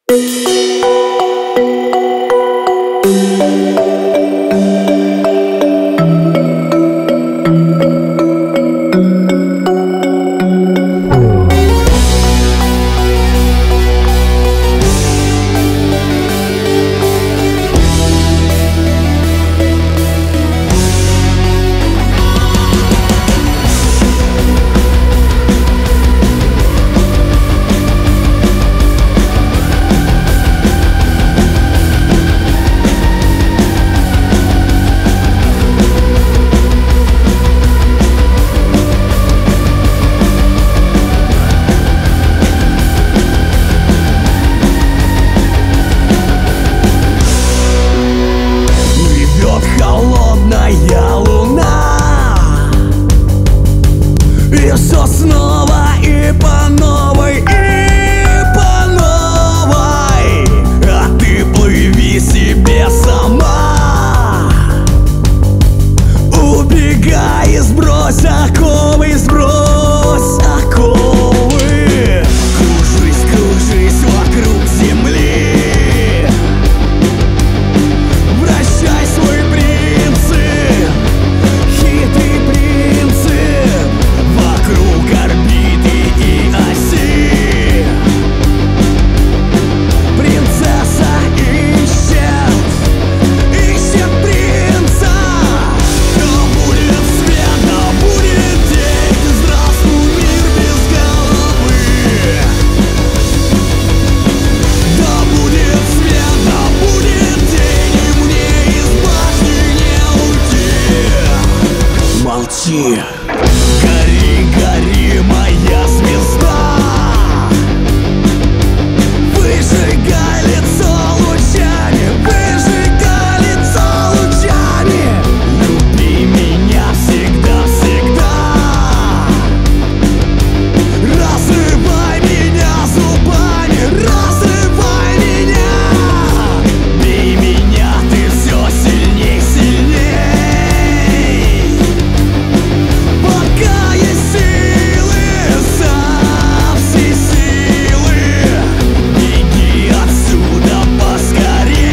Все снова и по новой, и по новой. А ты плыви себе сама, убегай и сбрось оковы, сбрось оковы. Кружись, кружись вокруг земли, вращай свой принцип, хитрый принцип вокруг орбиты и оси. Принцесса ищет, ищет принца. Да будет свет, да будет день, здравствуй, мир без головы. Да будет свет, да будет день, и мне из башни не уйти. Молчи. Гори, гори, моя звезда, выжигай лицо лучами, выжигай лицо лучами. Люби меня всегда, всегда. Разрывай меня зубами, разрывай меня. Бей меня, ты все сильней, сильней. Пока есть силы, со всей силы беги отсюда поскорей.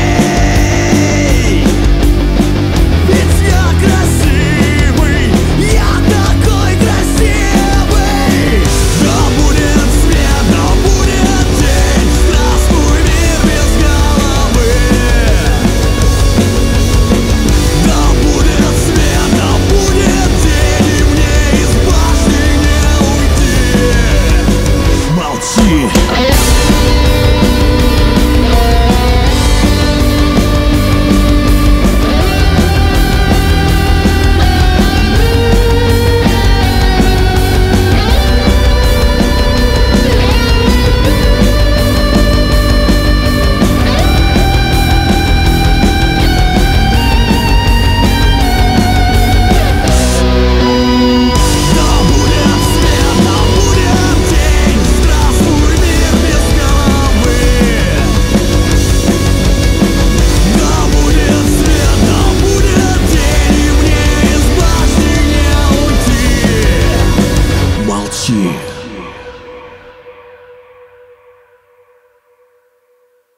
Ведь я красивый, я такой красивый. Да будет свет, да будет день, здравствуй, мир без головы. Да будет свет, да будет день, и мне из башни не уйти. Молчи.